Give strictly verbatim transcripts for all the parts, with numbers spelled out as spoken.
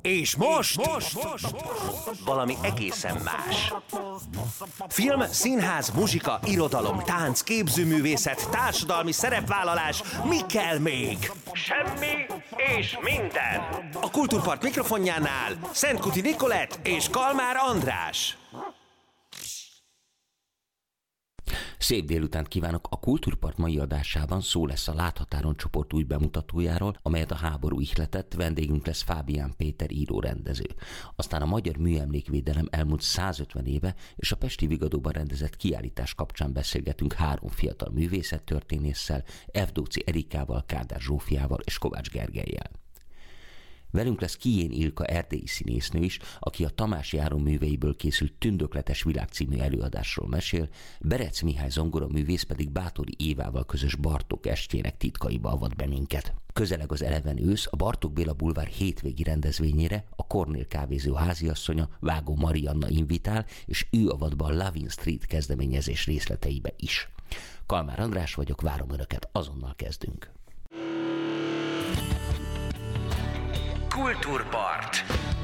És most, most, most, most valami egészen más. Film, színház, muzsika, irodalom, tánc, képzőművészet, társadalmi szerepvállalás, mi kell még? Semmi és minden. A Kultúrpart mikrofonjánál Szentkuti Nikolett és Kalmár András. Szép délutánt kívánok! A Kultúrpart mai adásában szó lesz a Láthatáron csoport új bemutatójáról, amelyet a háború ihletett, vendégünk lesz Fábián Péter író-rendező. Aztán a magyar műemlékvédelem elmúlt százötven éve és a Pesti Vigadóban rendezett kiállítás kapcsán beszélgetünk három fiatal művészettörténésszel, Evdóczy Erikával, Kádár Zsófiával és Kovács Gergellyel. Velünk lesz Kijén Ilka erdélyi színésznő is, aki a Tamási Áron műveiből készült Tündökletes világ című előadásról mesél, Berec Mihály zongoraművész pedig Báthori Évával közös Bartók estjének titkaiba avat be minket. Közeleg az eleven ősz, a Bartók Béla bulvár hétvégi rendezvényére a Kornél kávézó háziasszonya Vágó Marianna invitál, és ő avat be a Lavin Street kezdeményezés részleteibe is. Kalmár András vagyok, várom Önöket, azonnal kezdünk. Kultúrpart.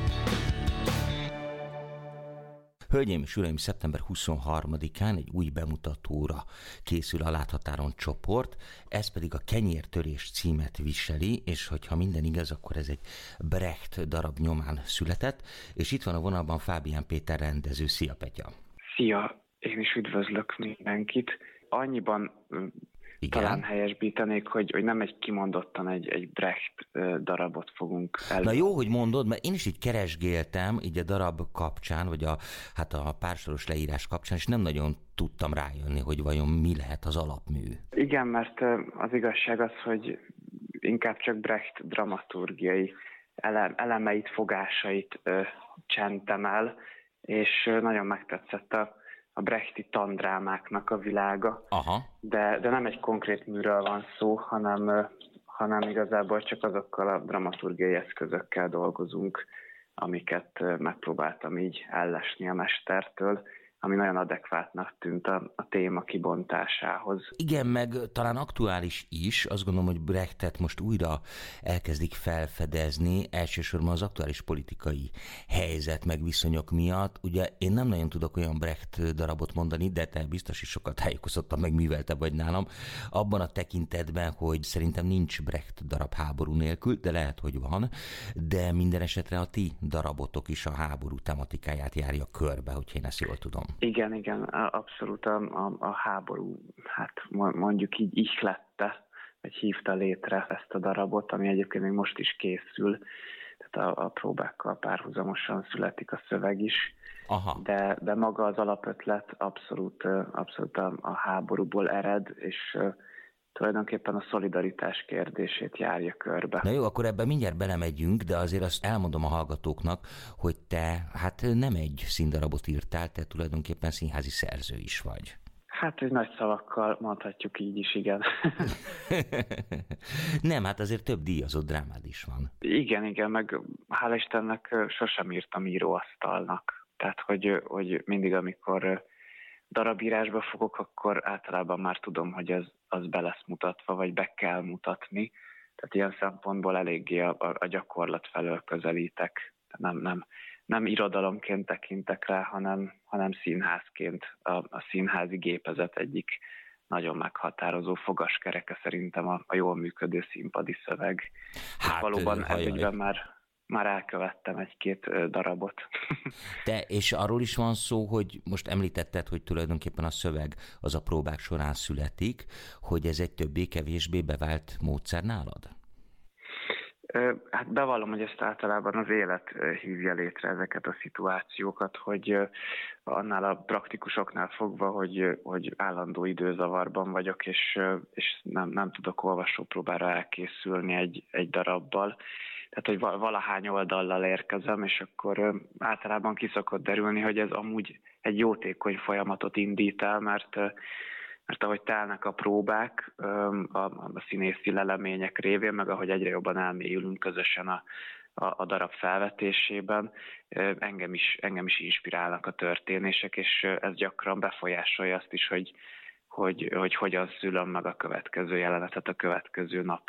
Hölgyeim és uraim, szeptember huszonharmadikán egy új bemutatóra készül a Láthatáron csoport, ez pedig a Kenyértörés címet viseli, és hogyha minden igaz, akkor ez egy Brecht darab nyomán született, és itt van a vonalban Fábián Péter rendező. Szia, Petya! Szia! Én is üdvözlök mindenkit. Annyiban Igen. talán helyesbítenék, hogy, hogy nem egy kimondottan egy, egy Brecht darabot fogunk el. Na jó, hogy mondod, mert én is így keresgéltem így a darab kapcsán, vagy a, hát a pársoros leírás kapcsán, és nem nagyon tudtam rájönni, hogy vajon mi lehet az alapmű. Igen, mert az igazság az, hogy inkább csak Brecht dramaturgiai elemeit, fogásait ö, csentem el, és nagyon megtetszett a a brechti tandrámáknak a világa, Aha. De, de nem egy konkrét műről van szó, hanem, hanem igazából csak azokkal a dramaturgiai eszközökkel dolgozunk, amiket megpróbáltam így ellesni a mestertől, ami nagyon adekvátnak tűnt a, a téma kibontásához. Igen, meg talán aktuális is, azt gondolom, hogy Brechtet most újra elkezdik felfedezni, elsősorban az aktuális politikai helyzet meg viszonyok miatt. Ugye én nem nagyon tudok olyan Brecht darabot mondani, de te biztos is sokat tájékozottan meg művelte vagy nálam, abban a tekintetben, hogy szerintem nincs Brecht darab háború nélkül, de lehet, hogy van, de minden esetre a ti darabotok is a háború tematikáját járja körbe, hogyha én ezt jól tudom. Igen, igen, abszolút a, a, a háború, hát mondjuk így ihlette, vagy hívta létre ezt a darabot, ami egyébként még most is készül, tehát a, a próbákkal párhuzamosan születik a szöveg is, Aha. De, de maga az alapötlet abszolút, abszolút a, a háborúból ered, és tulajdonképpen a szolidaritás kérdését járja körbe. Na jó, akkor ebben mindjárt belemegyünk, de azért azt elmondom a hallgatóknak, hogy te hát nem egy színdarabot írtál, te tulajdonképpen színházi szerző is vagy. Hát, hogy nagy szavakkal mondhatjuk így is, igen. Nem, hát azért több díjazott drámád is van. Igen, igen, meg hála Istennek sosem írtam íróasztalnak. Tehát, hogy, hogy mindig, amikor darabírásba fogok, akkor általában már tudom, hogy ez az be lesz mutatva, vagy be kell mutatni. Tehát ilyen szempontból eléggé a, a gyakorlat felől közelítek. Nem, nem, nem irodalomként tekintek rá, hanem, hanem színházként. A, a színházi gépezet egyik nagyon meghatározó fogaskereke szerintem a, a jól működő színpadi szöveg. Hát, valóban ez ügyben már... Már elkövettem egy-két darabot. Te, és arról is van szó, hogy most említetted, hogy tulajdonképpen a szöveg az a próbák során születik, hogy ez egy többé-kevésbé bevált módszer nálad? Hát bevallom, hogy ezt általában az élet hívja létre ezeket a szituációkat, hogy annál a praktikusoknál fogva, hogy, hogy állandó időzavarban vagyok, és, és nem, nem tudok olvasópróbára elkészülni egy, egy darabbal. Tehát, hogy valahány oldallal érkezem, és akkor általában ki szokott derülni, hogy ez amúgy egy jótékony folyamatot indít el, mert, mert ahogy telnek a próbák, a, a színészi lelemények révén, meg ahogy egyre jobban elmélyülünk közösen a, a, a darab felvetésében, engem is, engem is inspirálnak a történések, és ez gyakran befolyásolja azt is, hogy, hogy, hogy hogyan szülöm meg a következő jelenetet a következő napra.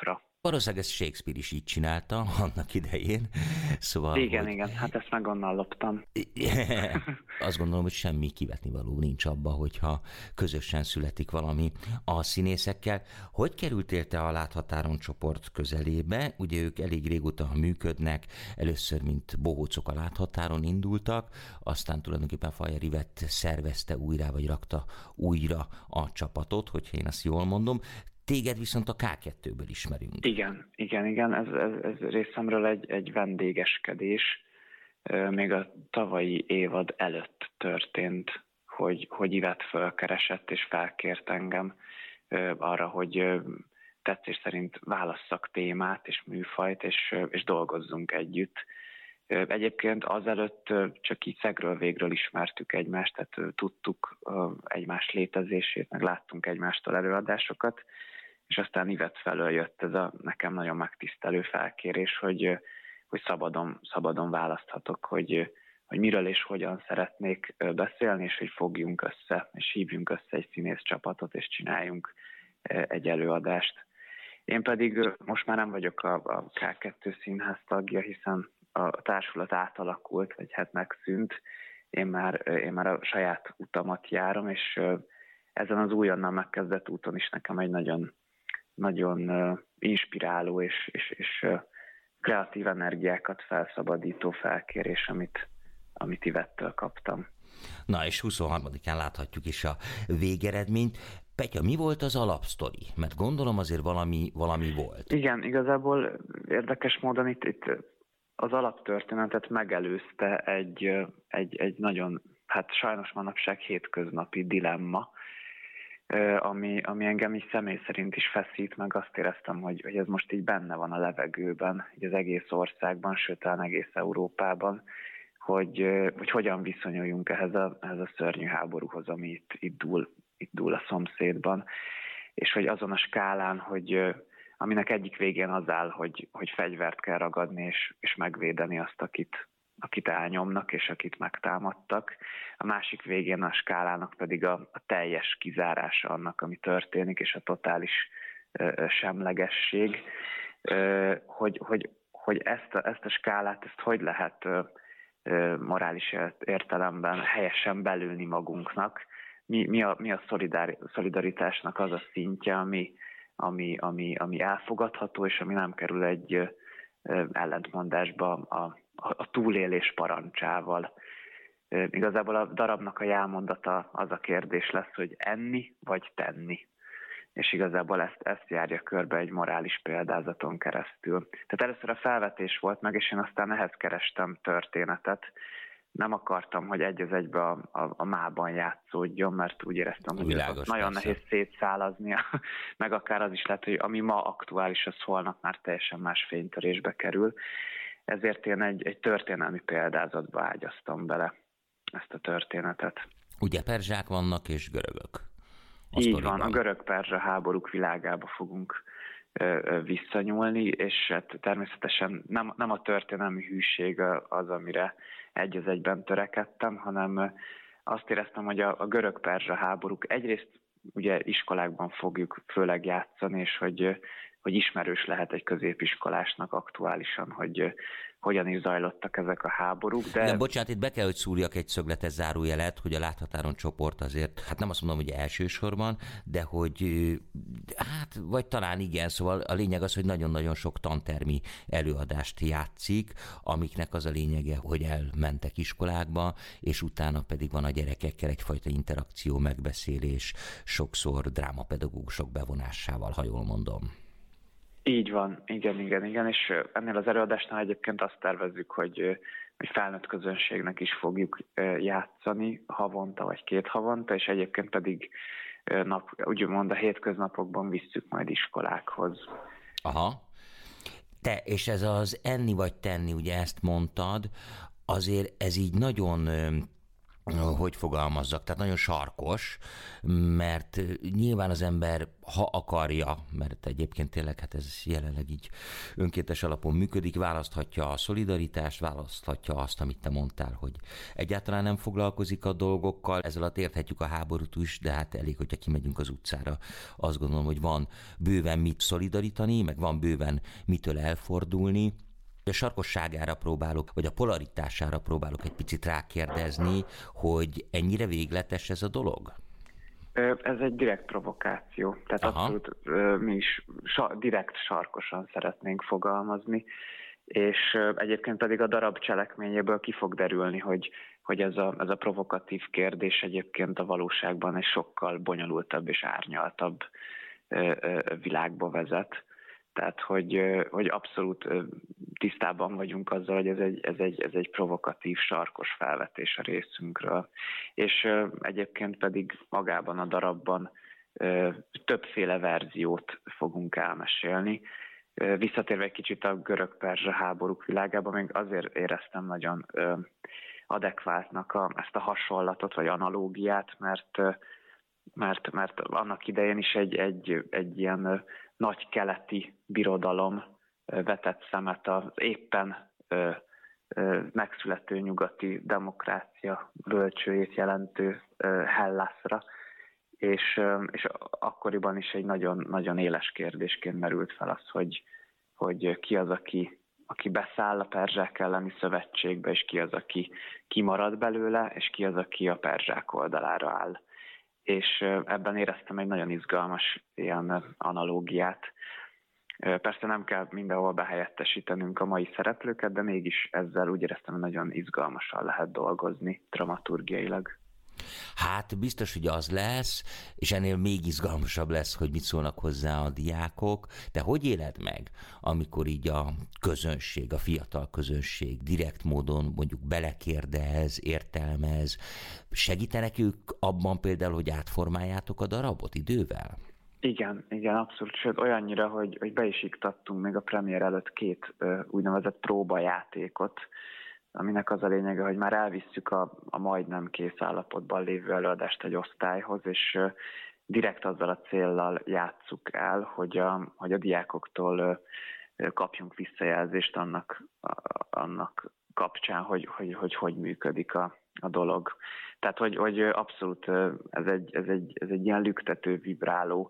Valószínűleg ezt Shakespeare is így csinálta annak idején. Szóval, igen, hogy... igen, hát ezt meg onnan loptam. Azt gondolom, hogy semmi kivetnivaló nincs abba, hogyha közösen születik valami a színészekkel. Hogy kerültél te a Láthatáron csoport közelébe? Ugye ők elég régóta működnek, először mint bohócok a Láthatáron indultak, aztán tulajdonképpen Fajer Ivett szervezte újra, vagy rakta újra a csapatot, hogyha én azt jól mondom. Téged viszont a ká kettőből ismerünk. Igen, igen, igen, ez, ez, ez részemről egy, egy vendégeskedés. Még a tavalyi évad előtt történt, hogy, hogy Ivett fölkeresett és felkért engem arra, hogy tetszés szerint válasszak témát és műfajt, és, és dolgozzunk együtt. Egyébként azelőtt csak így szegről végről ismertük egymást, tehát tudtuk egymás létezését, meg láttunk egymástól előadásokat, és aztán Ivett felől jött ez a nekem nagyon megtisztelő felkérés, hogy, hogy szabadon, szabadon választhatok, hogy, hogy miről és hogyan szeretnék beszélni, és hogy fogjunk össze, és hívjunk össze egy színész csapatot, és csináljunk egy előadást. Én pedig most már nem vagyok a, a ká kettő színház tagja, hiszen a társulat átalakult, vagy hát megszűnt. Én már, én már a saját utamat járom, és ezen az újonnan megkezdett úton is nekem egy nagyon, nagyon inspiráló és, és, és kreatív energiákat felszabadító felkérés, amit, amit Ivettől kaptam. Na és huszonharmadikán láthatjuk is a végeredményt. Petya, mi volt az alapsztori? Mert gondolom azért valami, valami volt. Igen, igazából érdekes módon itt, itt az alaptörténetet megelőzte egy, egy, egy nagyon, hát sajnos manapság hétköznapi dilemma, ami, ami engem is személy szerint is feszít, meg azt éreztem, hogy, hogy ez most így benne van a levegőben, így az egész országban, sőt, talán egész Európában, hogy, hogy hogyan viszonyuljunk ehhez a, ehhez a szörnyű háborúhoz, ami itt, itt, dúl, itt dúl a szomszédban, és hogy azon a skálán, hogy aminek egyik végén az áll, hogy, hogy fegyvert kell ragadni, és, és megvédeni azt, akit, akit elnyomnak, és akit megtámadtak. A másik végén a skálának pedig a, a teljes kizárása annak, ami történik, és a totális ö, semlegesség. Ö, hogy, hogy, hogy ezt, a, ezt a skálát, ezt hogy lehet ö, ö, morális értelemben helyesen belülni magunknak? Mi, mi, a, mi a szolidár, szolidaritásnak az a szintje, ami Ami, ami, ami elfogadható, és ami nem kerül egy ö, ellentmondásba a, a, a túlélés parancsával. Ö, igazából a darabnak a jelmondata az a kérdés lesz, hogy enni vagy tenni. És igazából ezt, ezt járja körbe egy morális példázaton keresztül. Tehát először a felvetés volt meg, és én aztán ehhez kerestem történetet. Nem akartam, hogy egy az egybe a, a, a mában játszódjon, mert úgy éreztem, hogy Világos, nagyon persze. nehéz szétszálaznia, meg akár az is lehet, hogy ami ma aktuális, az holnap már teljesen más fénytörésbe kerül. Ezért én egy, egy történelmi példázatba ágyaztam bele ezt a történetet. Ugye perzsák vannak és görögök. A Így sztoriban. van, a görög-perzsa háborúk világába fogunk visszanyúlni, és hát természetesen nem, nem a történelmi hűség az, amire egy az egyben törekedtem, hanem azt éreztem, hogy a, a görög-perzsa háborúk egyrészt ugye iskolákban fogjuk főleg játszani, és hogy, hogy ismerős lehet egy középiskolásnak aktuálisan, hogy hogyan is zajlottak ezek a háborúk. De... Igen, bocsánat, itt be kell, hogy szúrjak egy szögletes zárójelet, hogy a Láthatáron csoport azért, hát nem azt mondom, hogy elsősorban, de hogy hát, vagy talán igen, szóval a lényeg az, hogy nagyon-nagyon sok tantermi előadást játszik, amiknek az a lényege, hogy elmentek iskolákba, és utána pedig van a gyerekekkel egyfajta interakció, megbeszélés, sokszor drámapedagógusok bevonásával, ha jól mondom. Így van, igen, igen, igen, és ennél az előadásnál egyébként azt tervezzük, hogy, hogy felnőtt közönségnek is fogjuk játszani havonta vagy két havonta, és egyébként pedig nap, úgymond a hétköznapokban visszük majd iskolákhoz. Aha. Te, és ez az enni vagy tenni, ugye ezt mondtad, azért ez így nagyon hogy fogalmazzak, tehát nagyon sarkos, mert nyilván az ember, ha akarja, mert egyébként tényleg hát ez jelenleg így önkéntes alapon működik, választhatja a szolidaritást, választhatja azt, amit te mondtál, hogy egyáltalán nem foglalkozik a dolgokkal, ezzel alatt érthetjük a háborút is, de hát elég, hogyha kimegyünk az utcára. Azt gondolom, hogy van bőven mit szolidarítani, meg van bőven mitől elfordulni. A sarkosságára próbálok, vagy a polaritására próbálok egy picit rákérdezni, hogy ennyire végletes ez a dolog? Ez egy direkt provokáció, tehát Aha. abszolút mi is direkt sarkosan szeretnénk fogalmazni, és egyébként pedig a darab cselekményéből ki fog derülni, hogy, hogy ez, a, ez a provokatív kérdés egyébként a valóságban egy sokkal bonyolultabb és árnyaltabb világba vezet. Tehát, hogy, hogy abszolút tisztában vagyunk azzal, hogy ez egy, ez, egy, ez egy provokatív, sarkos felvetés a részünkről. És egyébként pedig magában a darabban többféle verziót fogunk elmesélni. Visszatérve egy kicsit a görög-perzsa háborúk világában, még azért éreztem nagyon adekvátnak a, ezt a hasonlatot, vagy analógiát, mert, mert, mert annak idején is egy, egy, egy ilyen nagy keleti birodalom vetett szemet az éppen ö, ö, megszülető nyugati demokrácia bölcsőjét jelentő ö, Hellasra, és, ö, és akkoriban is egy nagyon, nagyon éles kérdésként merült fel az, hogy, hogy ki az, aki, aki beszáll a perzsák elleni szövetségbe, és ki az, aki kimarad belőle, és ki az, aki a perzsák oldalára áll. És ebben éreztem egy nagyon izgalmas ilyen analógiát. Persze nem kell mindenhol behelyettesítenünk a mai szereplőket, de mégis ezzel úgy éreztem, hogy nagyon izgalmasan lehet dolgozni dramaturgiailag. Hát biztos, hogy az lesz, és ennél még izgalmasabb lesz, hogy mit szólnak hozzá a diákok. De hogy éled meg, amikor így a közönség, a fiatal közönség direkt módon mondjuk belekérdez, értelmez, segítenek ők abban például, hogy átformáljátok a darabot idővel? Igen, igen, abszolút. Sőt, olyannyira, hogy, hogy be is iktattunk még a premier előtt két uh, úgynevezett próbajátékot, aminek az a lényege, hogy már elvisszük a, a majdnem kész állapotban lévő előadást egy osztályhoz, és uh, direkt azzal a céllal játsszuk el, hogy a, hogy a diákoktól uh, kapjunk visszajelzést annak, uh, annak kapcsán, hogy hogy, hogy, hogy működik a, a dolog. Tehát, hogy, hogy abszolút ez egy, ez, egy, ez egy ilyen lüktető, vibráló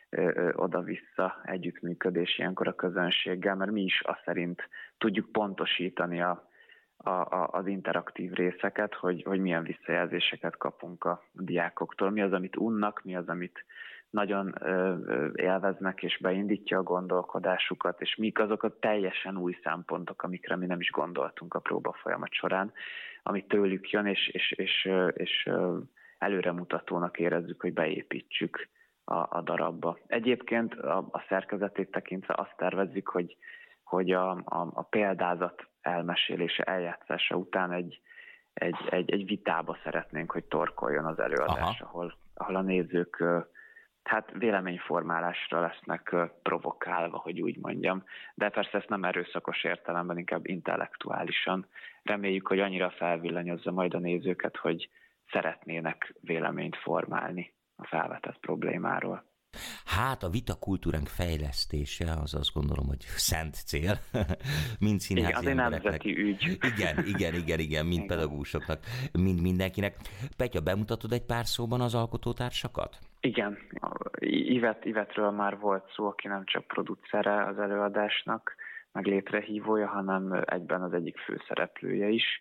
oda-vissza együttműködés ilyenkor a közönséggel, mert mi is azt szerint tudjuk pontosítani a, a, a, az interaktív részeket, hogy, hogy milyen visszajelzéseket kapunk a diákoktól, mi az, amit unnak, mi az, amit nagyon élveznek és beindítja a gondolkodásukat, és mik azok a teljesen új szempontok, amikre mi nem is gondoltunk a próba folyamat során, ami tőlük jön, és, és, és, és előremutatónak érezzük, hogy beépítsük a, a darabba. Egyébként a, a szerkezetét tekintve azt tervezzük, hogy, hogy a, a, a példázat elmesélése, eljátszása után egy, egy, egy, egy vitába szeretnénk, hogy torkoljon az előadás, ahol, ahol a nézők hát véleményformálásra lesznek provokálva, hogy úgy mondjam. De persze ezt nem erőszakos értelemben, inkább intellektuálisan. Reméljük, hogy annyira felvillanyozza majd a nézőket, hogy szeretnének véleményt formálni a felvetett problémáról. Hát a vitakultúránk fejlesztése, az azt gondolom, hogy szent cél, mind színházi igen, embereknek. Nemzeti ügy. Igen, igen, igen, igen, mind pedagógusoknak, mind mindenkinek. Petya, bemutatod egy pár szóban az alkotótársakat? Igen, Ivet, Ivetről már volt szó, aki nem csak producere az előadásnak, meg létrehívója, hanem egyben az egyik főszereplője is.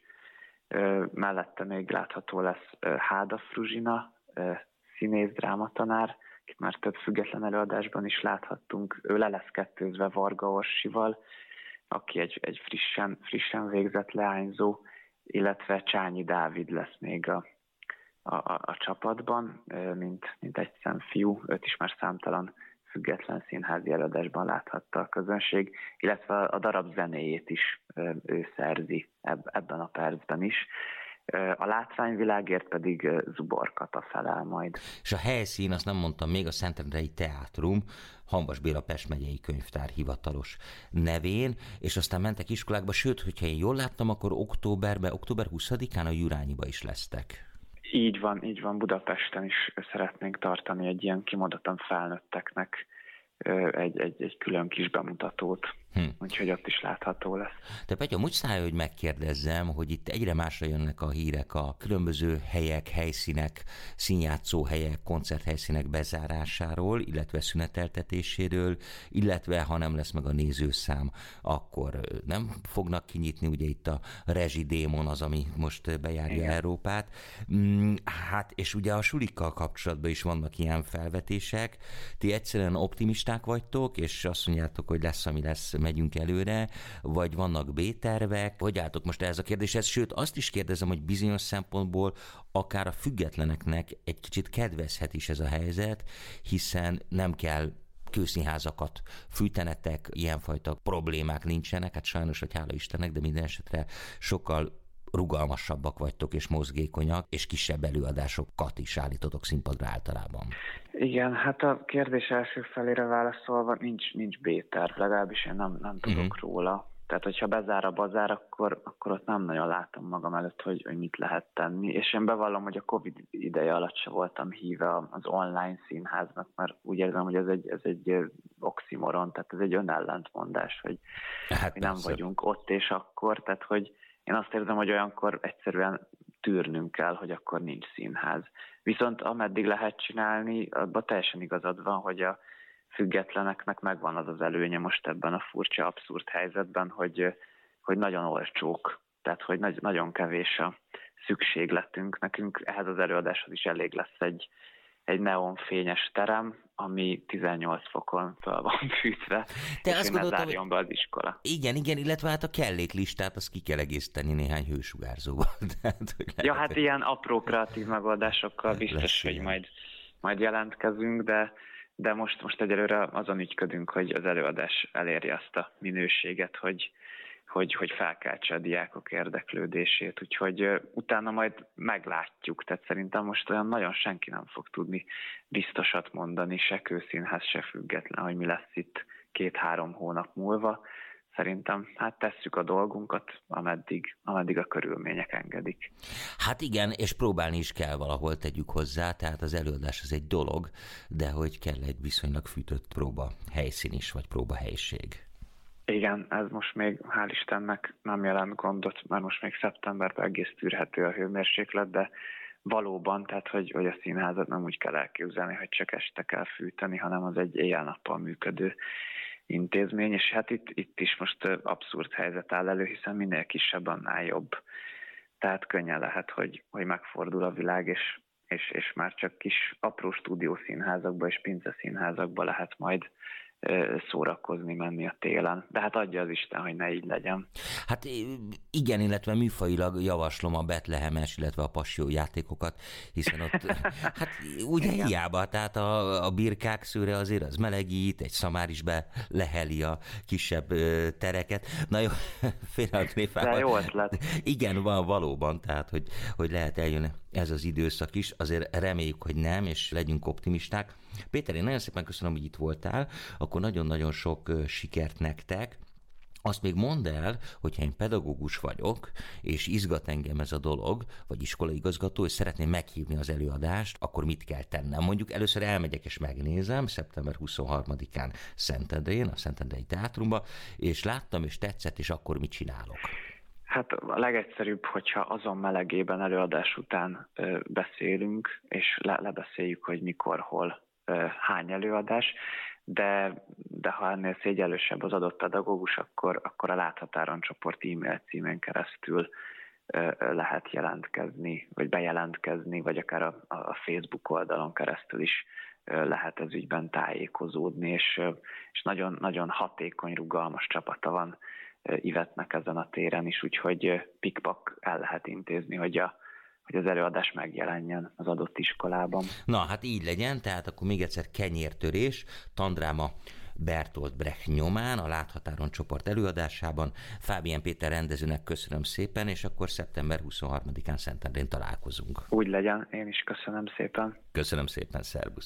Mellette még látható lesz Háda Fruzsina, színész, drámatanár, akit már több független előadásban is láthattunk. Ő le lesz kettőzve Varga Orsival, aki egy, egy frissen, frissen végzett leányzó, illetve Csányi Dávid lesz még a, a, a, a csapatban, mint, mint egy szemfiú. Őt is már számtalan független színházi előadásban láthatta a közönség, illetve a darab zenéjét is ő szerzi ebben a percben is. A látványvilágért pedig Zubor Kata felel majd. És a helyszín, azt nem mondtam még, a Szentendrei Teátrum, Hamvas Béla Pest megyei könyvtár hivatalos nevén, és aztán mentek iskolákba, sőt, hogyha én jól láttam, akkor októberben, október huszadikán a Jurányiba is lesztek. Így van, így van. Budapesten is szeretnénk tartani egy ilyen kimondottan felnőtteknek egy, egy, egy külön kis bemutatót. Hm. Úgyhogy ott is látható lesz. Te Petya, muszáj, hogy megkérdezzem, hogy itt egyre másra jönnek a hírek a különböző helyek, helyszínek, színjátszó helyek, koncerthelyszínek bezárásáról, illetve szüneteltetéséről, illetve ha nem lesz meg a nézőszám, akkor nem fognak kinyitni, ugye itt a rezsidémon az, ami most bejárja Igen. Európát. Hát, és ugye a sulikkal kapcsolatban is vannak ilyen felvetések. Ti egyszerűen optimisták vagytok, és azt mondjátok, hogy lesz, ami lesz, megyünk előre, vagy vannak B-tervek? Hogy álltok most ehhez a kérdéshez? Sőt, azt is kérdezem, hogy bizonyos szempontból akár a függetleneknek egy kicsit kedvezhet is ez a helyzet, hiszen nem kell kőszínházakat fűtenetek, ilyenfajta problémák nincsenek, hát sajnos, hogy hála Istennek, de minden esetre sokkal rugalmasabbak vagytok és mozgékonyak, és kisebb előadásokat is állítotok színpadra általában. Igen, hát a kérdés első felére válaszolva nincs, nincs B-terv, legalábbis én nem, nem tudok uh-huh. róla. Tehát, hogyha bezár a bazár, akkor, akkor ott nem nagyon látom magam előtt, hogy, hogy mit lehet tenni. És én bevallom, hogy a Covid ideje alatt se voltam híve az online színháznak, mert úgy érzem, hogy ez egy, ez egy oximoron, tehát ez egy önellentmondás, hogy hát mi nem persze. vagyunk ott és akkor, tehát hogy én azt érzem, hogy olyankor egyszerűen tűrnünk kell, hogy akkor nincs színház. Viszont ameddig lehet csinálni, abban teljesen igazad van, hogy a függetleneknek megvan az az előnye most ebben a furcsa, abszurd helyzetben, hogy, hogy nagyon olcsók, tehát hogy nagy, nagyon kevés a szükségletünk. Nekünk ehhez az előadáshoz is elég lesz egy, egy neonfényes terem, ami tizennyolc fokon fel van fűtve, Te és azt én gondoltam, zárjon hogy... be az iskola. Igen, igen, illetve hát a kelléklistát azt ki kell egészteni néhány hősugárzóval. Tehát, ja, hát ilyen apró kreatív megoldásokkal biztos, lesz hogy majd, majd jelentkezünk, de, de most, most egyelőre azon ügyködünk, hogy az előadás elérje azt a minőséget, hogy Hogy, hogy felkeltse a diákok érdeklődését, úgyhogy uh, utána majd meglátjuk, tehát szerintem most olyan nagyon senki nem fog tudni biztosat mondani, se kőszínház, se független, hogy mi lesz itt két-három hónap múlva. Szerintem hát tesszük a dolgunkat, ameddig, ameddig a körülmények engedik. Hát igen, és próbálni is kell valahol, tegyük hozzá, tehát az előadás az egy dolog, de hogy kell egy viszonylag fűtött próba helyszín is, vagy próba helység. Igen, ez most még hál' Istennek nem jelent gondot, mert most még szeptemberben egész tűrhető a hőmérséklet, de valóban, tehát hogy, hogy a színházat nem úgy kell elképzelni, hogy csak este kell fűteni, hanem az egy éjjel-nappal működő intézmény, és hát itt, itt is most abszurd helyzet áll elő, hiszen minél kisebb, annál jobb. Tehát könnyen lehet, hogy, hogy megfordul a világ, és, és, és már csak kis apró stúdiószínházakba és pinceszínházakba lehet majd szórakozni, menni a télen. De hát adja az Isten, hogy ne így legyen. Hát igen, illetve műfajilag javaslom a betlehemes, illetve a passió játékokat, hiszen ott, hát ugye igen. hiába, tehát a, a birkák szőre azért az melegít, egy szamár is beleheli a kisebb tereket. Na jó, félre a tréfával. De jó ötlet. Igen, van valóban, tehát hogy, hogy lehet eljönni ez az időszak is, azért reméljük, hogy nem, és legyünk optimisták. Péter, én nagyon szépen köszönöm, hogy itt voltál, akkor nagyon-nagyon sok sikert nektek. Azt még mondd el, hogyha én pedagógus vagyok, és izgat engem ez a dolog, vagy iskolaigazgató, és szeretném meghívni az előadást, akkor mit kell tennem? Mondjuk először elmegyek és megnézem, szeptember huszonharmadikán Szentendrén, a Szentendrei Teátrumba, és láttam, és tetszett, és akkor mit csinálok? Hát a legegyszerűbb, hogyha azon melegében előadás után ö, beszélünk, és le, lebeszéljük, hogy mikor, hol, ö, hány előadás, de, de ha ennél szégyellősebb az adott pedagógus, akkor, akkor a Láthatáron csoport e-mail címen keresztül ö, lehet jelentkezni, vagy bejelentkezni, vagy akár a, a Facebook oldalon keresztül is ö, lehet ez ügyben tájékozódni, és, ö, és nagyon, nagyon hatékony, rugalmas csapata van Ivetnek ezen a téren is, úgyhogy pikpak el lehet intézni, hogy, a, hogy az előadás megjelenjen az adott iskolában. Na, hát így legyen, tehát akkor még egyszer kenyértörés, Tandráma Bertolt Brecht nyomán, a Láthatáron csoport előadásában. Fábián Péter rendezőnek köszönöm szépen, és akkor szeptember huszonharmadikán Szentendrén találkozunk. Úgy legyen, én is köszönöm szépen. Köszönöm szépen, szervusz.